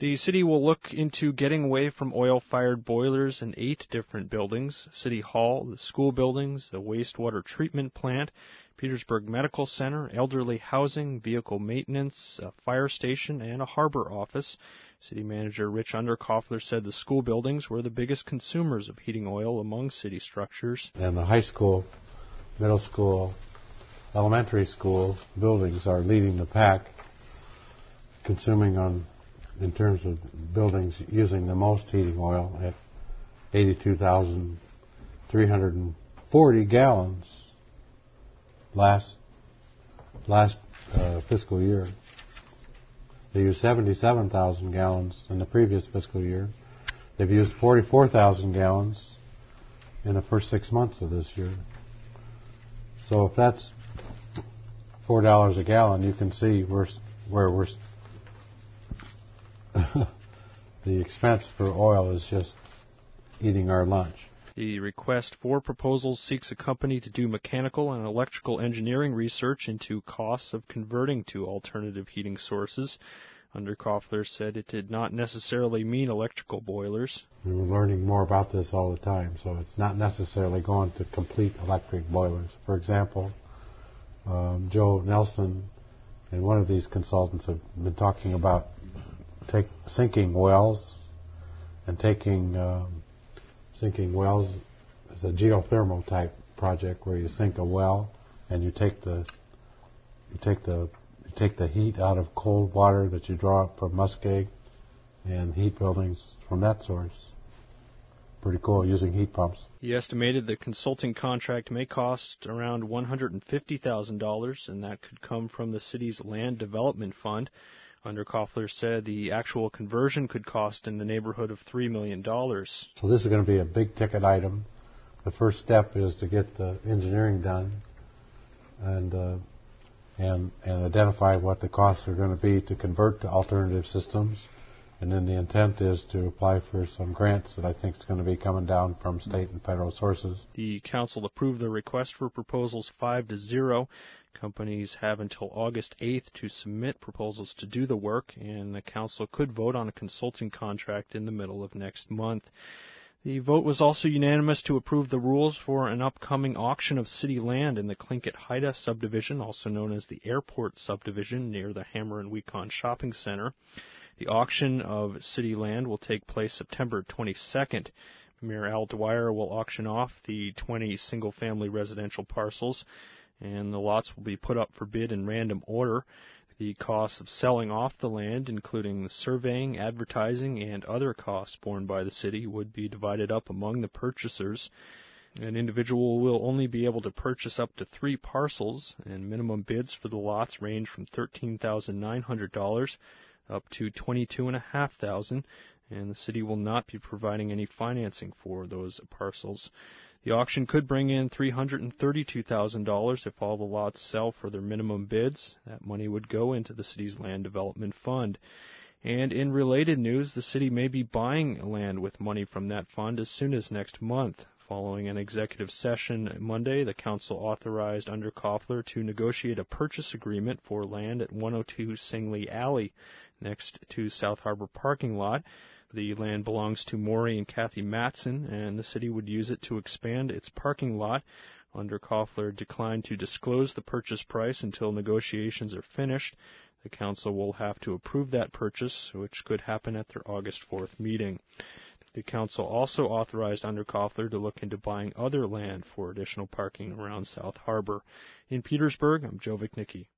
The city will look into getting away from oil-fired boilers in 8 different buildings: City Hall, the school buildings, the wastewater treatment plant, Petersburg Medical Center, elderly housing, vehicle maintenance, a fire station, and a harbor office. City Manager Rich Underkoffler said the school buildings were the biggest consumers of heating oil among city structures. And the high school, middle school, elementary school buildings are leading the pack, consuming in terms of buildings using the most heating oil at 82,340 gallons last fiscal year. They used 77,000 gallons in the previous fiscal year. They've used 44,000 gallons in the first 6 months of this year. So if that's $4 a gallon, you can see where we're the expense for oil is just eating our lunch. The request for proposals seeks a company to do mechanical and electrical engineering research into costs of converting to alternative heating sources. Underkoffler said it did not necessarily mean electrical boilers. We're learning more about this all the time, so it's not necessarily going to complete electric boilers. For example, Joe Nelson and one of these consultants have been talking about sinking wells, and sinking wells is a geothermal type project where you sink a well and you take the heat out of cold water that you draw up from muskeg and heat buildings from that source. Pretty cool, using heat pumps. He estimated the consulting contract may cost around $150,000, and that could come from the city's land development fund. Underkoffler said the actual conversion could cost in the neighborhood of $3 million. So this is going to be a big ticket item. The first step is to get the engineering done and identify what the costs are going to be to convert to alternative systems. And then the intent is to apply for some grants that I think is going to be coming down from state and federal sources. The council approved the request for proposals 5-0. Companies have until August 8th to submit proposals to do the work, and the council could vote on a consulting contract in the middle of next month. The vote was also unanimous to approve the rules for an upcoming auction of city land in the Tlingit-Haida subdivision, also known as the Airport subdivision, near the Hammer and Weekon Shopping Center. The auction of city land will take place September 22nd. Mayor Al Dwyer will auction off the 20 single-family residential parcels, and the lots will be put up for bid in random order. The costs of selling off the land, including the surveying, advertising, and other costs borne by the city, would be divided up among the purchasers. An individual will only be able to purchase up to 3 parcels, and minimum bids for the lots range from $13,900 up to $22,500, and the city will not be providing any financing for those parcels. The auction could bring in $332,000 if all the lots sell for their minimum bids. That money would go into the city's land development fund. And in related news, the city may be buying land with money from that fund as soon as next month. Following an executive session Monday, the council authorized Underkoffler to negotiate a purchase agreement for land at 102 Singley Alley, next to South Harbor parking lot. The land belongs to Maury and Kathy Matson, and the city would use it to expand its parking lot. Underkoffler declined to disclose the purchase price until negotiations are finished. The council will have to approve that purchase, which could happen at their August 4th meeting. The council also authorized Underkoffler to look into buying other land for additional parking around South Harbor. In Petersburg, I'm Joe Vichnicki.